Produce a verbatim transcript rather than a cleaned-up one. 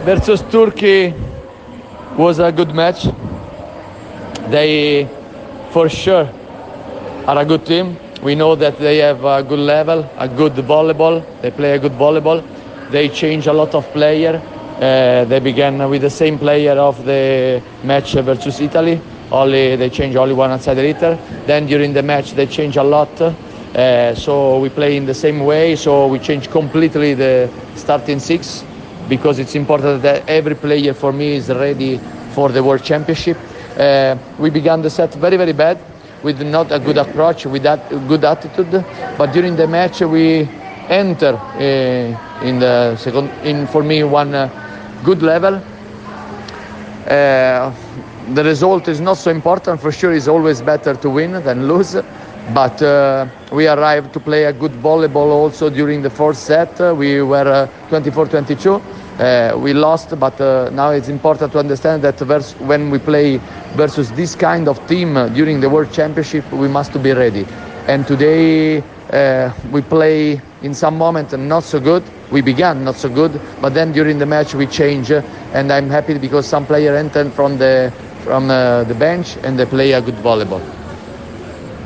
versus Turkey was a good match. They, for sure, are a good team. We know that they have a good level, a good volleyball. They play a good volleyball. They change a lot of players. Uh, they began with the same player of the match versus Italy. Only they change only one outside hitter. Then during the match they change a lot. Uh, so we play in the same way. So we change completely the starting six, because it's important that every player for me is ready for the World Championship. Uh, we began the set very very bad, with not a good approach, with that good attitude. But during the match we enter uh, in the second, in for me one uh, good level. Uh, the result is not so important. For sure, it's always better to win than lose. But uh, we arrived to play a good volleyball also during the fourth set. Uh, we were uh, twenty-four twenty-two. Uh, we lost, but uh, now it's important to understand that vers- when we play versus this kind of team uh, during the World Championship, we must be ready. And today uh, we play in some moment not so good. We began not so good, but then during the match we change, uh, and I'm happy because some player entered from the from uh, the bench and they play a good volleyball.